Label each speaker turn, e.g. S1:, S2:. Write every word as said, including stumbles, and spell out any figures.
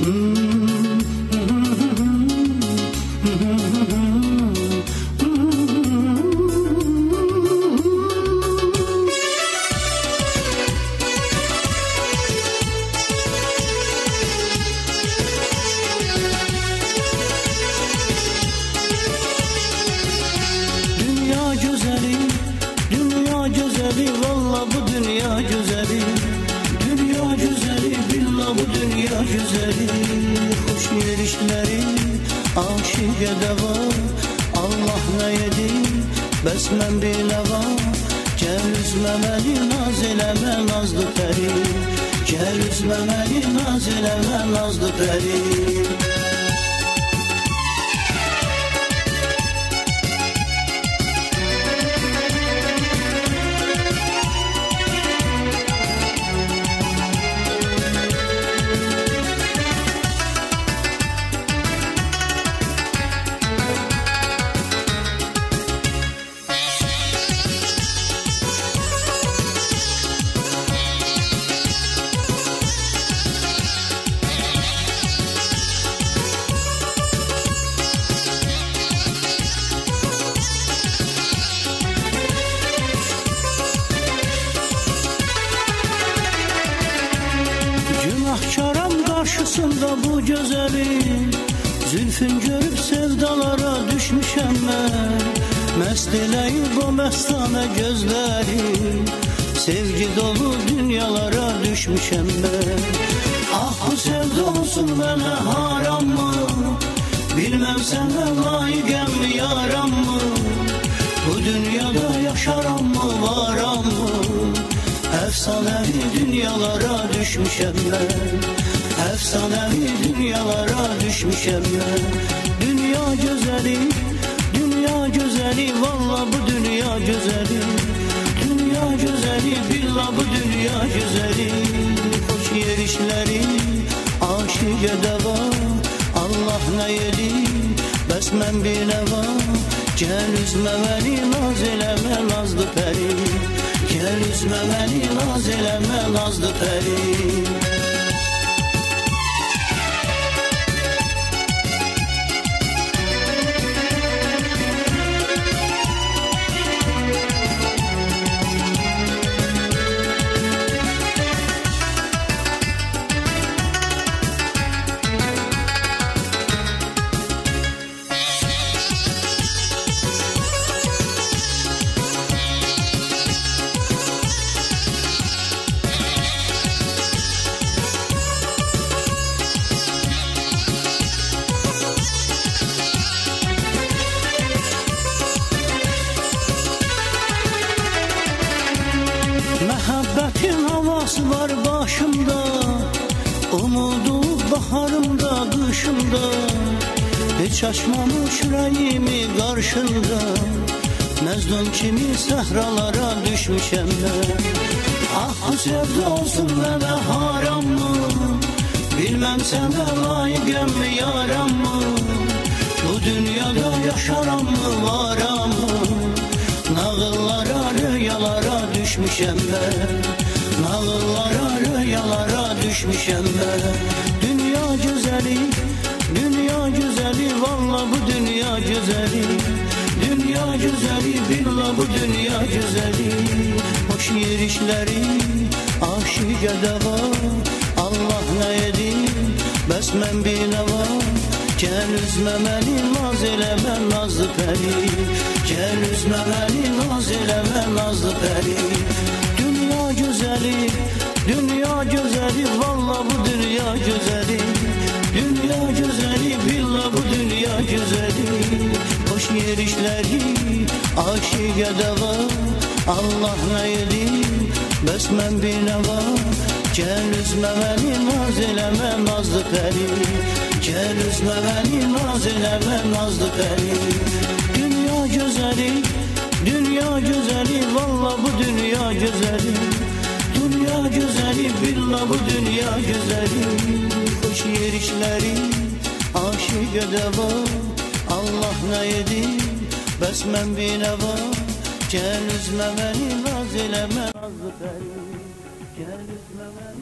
S1: Valla bu dünya güzeli, dünya güzeli, billah bu dünya güzeli. Hoş yerişleri, aşık edeva, Allah ne yedi, besmen bileva. Gel üzmemeli, naz eleme, nazlı peri. Gel üzmemeli, naz eleme, nazlı peri. Günahkaram karşısında bu güzeli, zülfün görüp sevdalara düşmüşem ben. Mest eleyir bu mestane gözleri, sevgi dolu dünyalara düşmüşem ben. Ah bu sevda olsun bana haram mı? Bilmem sana layıkem mi yaram mı? Bu dünyada yaşaram mı varam mı? Efsanevi dünyalara düşmüşem ben. Efsanevi dünyalara düşmüşem ben. Dünya güzeli, dünya güzeli, valla bu dünya güzeli. Dünya güzeli, billah bu dünya güzeli. Hoş yerişleri, aşık edeva, Allah ne yedi, besmen bileva. Gel üzmemeli, naz eleme, nazlı peri. Gel üzmemeli, naz eleme, nazlı peri. Mehabbetin havası var başımda, umudu baharımda, kışımda. Hiç açmamış yüreğimi karşında, Mecnun kimi sehralara düşmüşem ben. Ah bu sevda olsun bana haram mı? Bilmem sana layıkem mi yaram mı? Bu dünyada yaşaram mı varam mı? Nağıllara, rüyalara düşmüşem ben. Nağıllara, rüyalara düşmüşem ben. Dünya güzeli, dünya güzeli, valla bu dünya güzeli. Dünya güzeli, billah bu dünya güzeli. Hoş yerişleri, aşık edeva, Allah ne yedi, besmen bileva. Gel üzmemeli, naz eleme, nazlı peri. Gel üzmemeli, naz eleme, nazlı peri. Dünya güzeli, dünya güzeli, valla bu dünya güzeli. Dünya güzeli, billah bu dünya güzeli. Hoş yerişleri, aşık edeva, Allah ne yedi, besmen bileva. Gel üzmemeli, naz eleme, nazlı peri. Gel üzmemeli, naz eleme, nazlı peri. Dünya güzeli, dünya güzeli, valla bu dünya güzeli. Dünya güzeli, billah bu dünya güzeli. Hoş yerişleri, aşık edeva, Allah ne yedi, besmen bileva. Gel üzmemeli, naz eleme, nazlı peri. Gel üzmemeli.